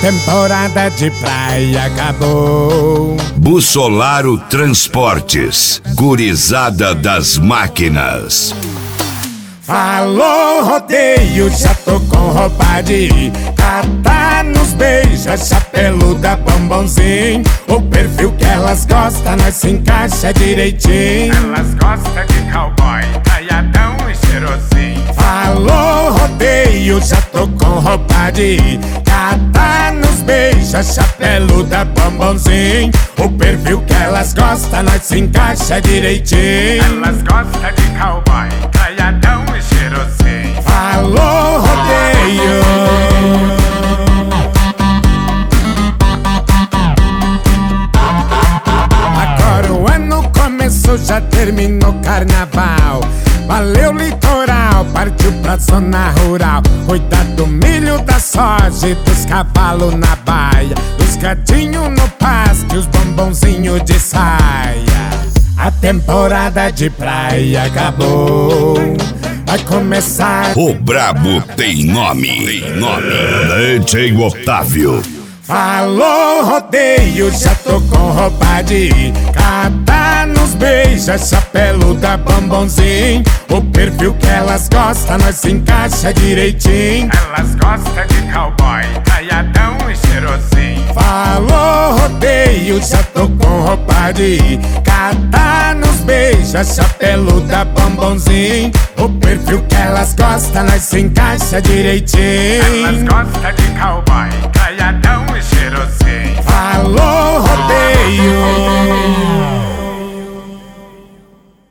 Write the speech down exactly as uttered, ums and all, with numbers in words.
temporada de praia acabou. Bussolaro Transportes, gurizada das máquinas. Falou rodeio, já tô com roupa de ir. Catar nos beija, chapeluda, bombonzinho. O perfil que elas gostam, nós se encaixa direitinho. Elas gostam de cowboy, caiadão e cheirosinho. Falou rodeio, já tô com roupa de ir. Catar nos beija, chapeluda, bombonzinho. O perfil que elas gostam, nós se encaixa direitinho. Elas gostam de cowboy, caiadão e cheirosinho. Falou rodeio. Agora o ano começou, já terminou carnaval. Valeu litoral, partiu pra zona rural. Cuidar do milho, da soja e dos cavalos na baia. Dos gatinhos no pasto e os bombonzinhos de saia. A temporada de praia acabou. Vai começar. O brabo tem nome, tem nome. D J Otávio. Falou rodeio, já tô com roupa de ir. Catar nos beija, chapeluda, bombonzinho. O perfil que elas gostam, nós se encaixa direitinho. Elas gostam de cowboy, caiadão e cheirosinho. Falou rodeio, já tô com roupa de ir. Catar nos beija, chapeluda, bombonzinho. O perfil que elas gostam, nós se encaixa direitinho. Elas gostam de cowboy, caiadão e cheirosinho. Falou rodeio.